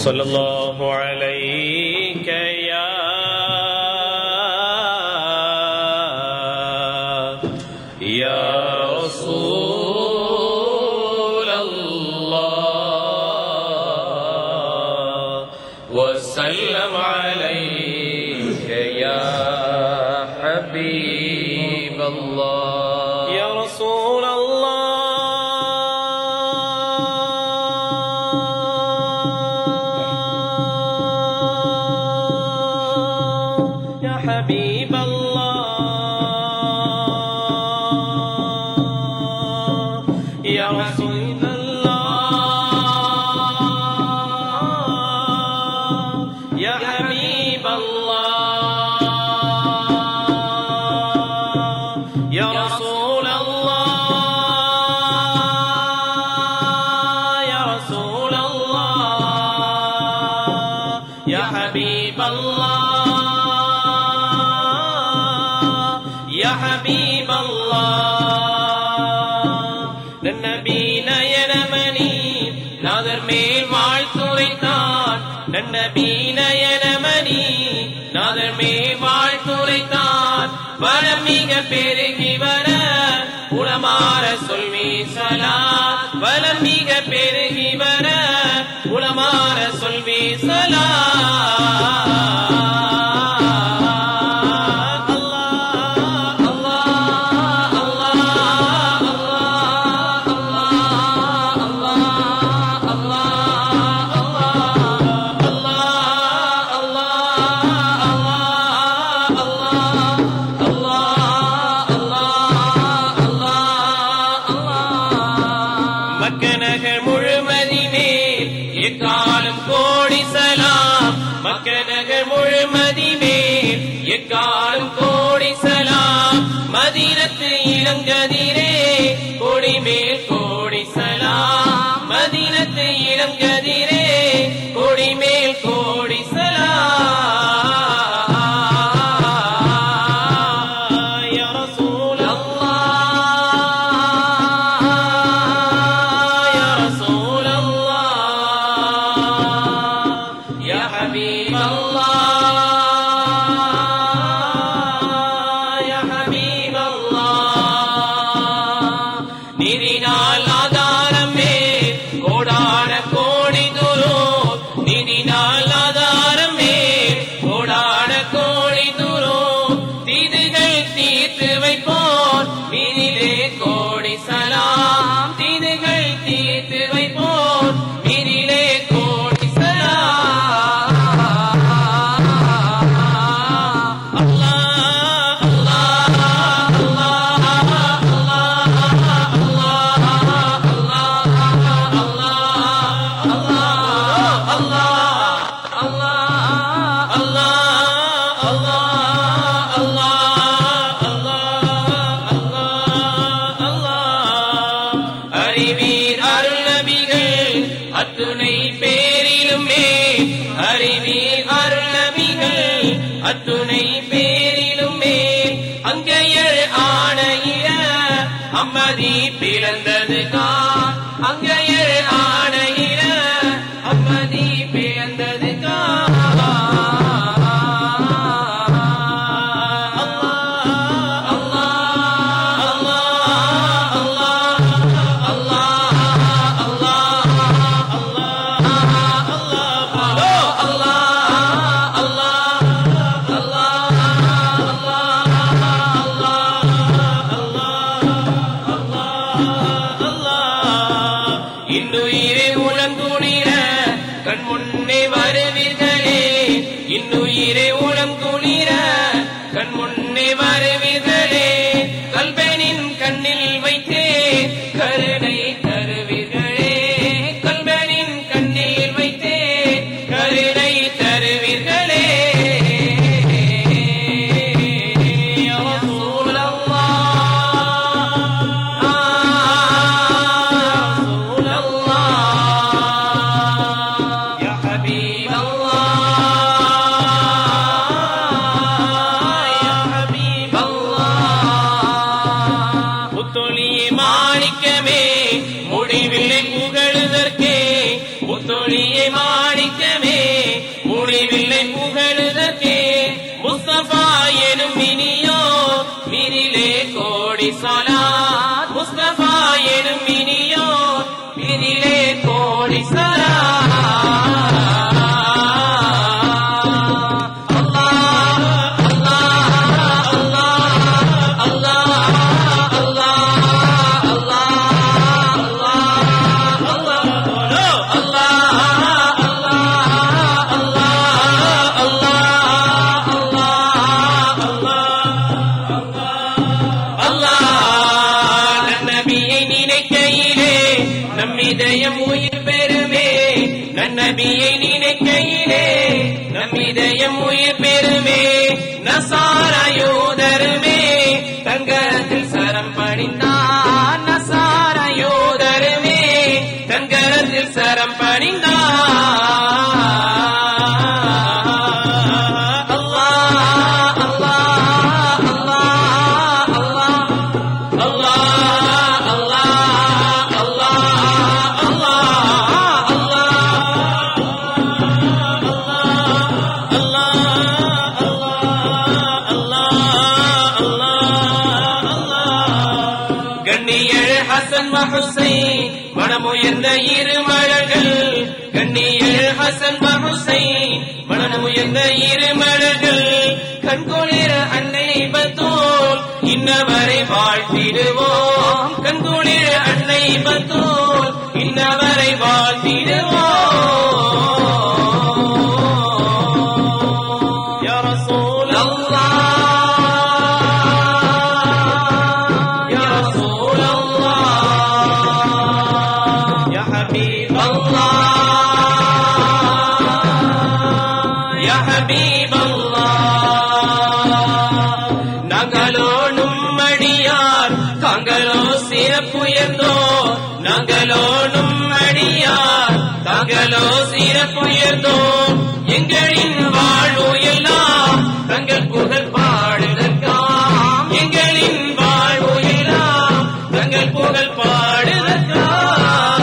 صلى الله عليك يا رسول الله وسلم عليك يا حبيب الله يا رسول الله يا حبيب الله يا رسول الله يا حبيب الله يا رسول الله يا رسول الله يا حبيب الله يا حبيب الله நன்னபி நயனமணி நாதர் மேல் வாழ்த்துரைத்தான் நன்னபி நயனமணி நாதர் மேல் வாழ்த்துரைத்தான் வளமிக பெருகி வர உளமாற சொல்வி சலாம் வளமிக பெருகி வர உளமாற சொல்வி சலாம் மக்கநகர் முழுமதி மேல் எக்காலம் கோடி சலாம் மக்கநகர் முழுமதி மேல் எக்காலம் கோடி சலாம் மதீனத்து இளங்கதிரே கோடி மேல் கோடி சலாம் மதீனத்து இளங்கதிரே கோடி மேல் கோடி சலாம் யா ரசூல் நிதினால் ஆதாரமே கோடான கோடி துரோ நிதினால் ஆதாரமே கோடான கோடி துரோ தீதுகள் தீர்த்து வைப்போர் மீதிலே கோடி சலாம் தீதுகள் தீர்த்து வைப்போர் மீதிலே கோடி சலாம் அல்லாஹ் அல்லாஹ் அறிவீர் அருள் நபிகள் அத்துணை பேரிலுமே அறிவீர் அருள் நபிகள் அத்துணை பேரிலுமே அங்கையர் ஆணையிட அம்மதி பிறந்தது கான் அங்கையர் ஆணையிட அம்மதி பிறந்தது கான் இன்னுயிரே உளங்குளிர கண் முன்னே வருவீர்களே இன்னுயிரே உளங்குளிர கண் முன்னே வருவீர்களே கல்பனின் கண்ணில் வைத்தே கருணை தருவீர்களே கல்பனின் கண்ணில் வைத்தே கருணை தருவீர்களே முத்தொழியை மாணிக்கமே முடிவில்லை புகழுதற்கே முஸ்தபா எனும் மினியோ மினிலே கோடி ஸலாத் முஸ்தபா எனும் மினியோ மினிலே கோடி ஸலாத் இதயம் உயிர் பெருமே நன்னபியை நினைக்கையிலே நம் இதயம் உயிர் பெருமே நசாரயோதருமே தங்கரத்தில் சரம் பணிந்தான் நசாரயோதருமே தங்கரத்தில் சரம் பணிந்தான் மனமுயர்ந்த இரு மலர்கள் கண்ணியல் ஹசன் ஹுசைன் மனமுயர்ந்த இரு மலர்கள் கண்குளிர அன்னை பத்தூல் இன்னவரை வாழ்த்திடுவோம் கண்குளிர அன்னை பத்தூல் இன்னவரை வாழ்த்திடுவோம் யா ரசூல் அல்லாஹ் நாங்களோனும் அடியார் தாங்களோ சிறப்புயர்ந்தோம் எங்களின் வாழ்வு எல்லாம் தங்கள் புகழ் பாடுதற்காம் எங்களின் வாழ்வு எல்லாம் தங்கள் புகழ் பாடுதற்காம்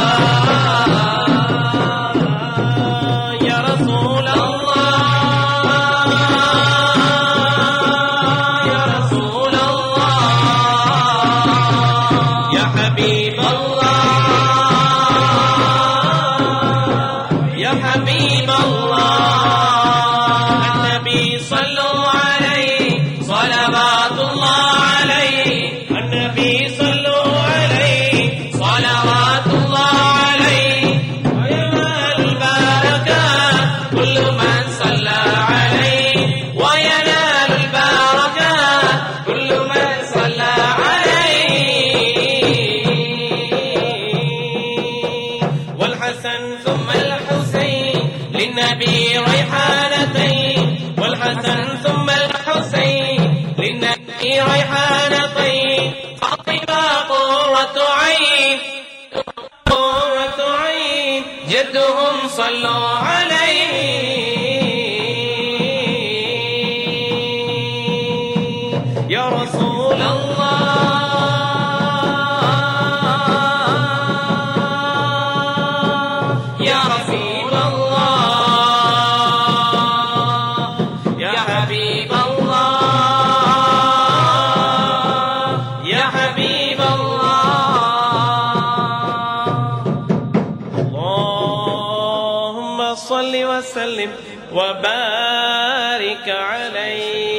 யா ரசூல் அல்லாஹ் யா ரசூல் அல்லாஹ் யா ஹபீப் حبيب الله النبي صلوا عليه صلوات الله عليه النبي صلوا عليه صلوات الله عليه وينال البركات كل من صلى عليه وينال البركات كل من صلى عليه والحسن ثم للنبي ريحانتين والحسن ثم الحسين للنبي ريحانتين فاطمة قرة عين قرة عين جدهم صلوا عليه يا رسول الله يا رفيق صل وسلم وبارك عليه.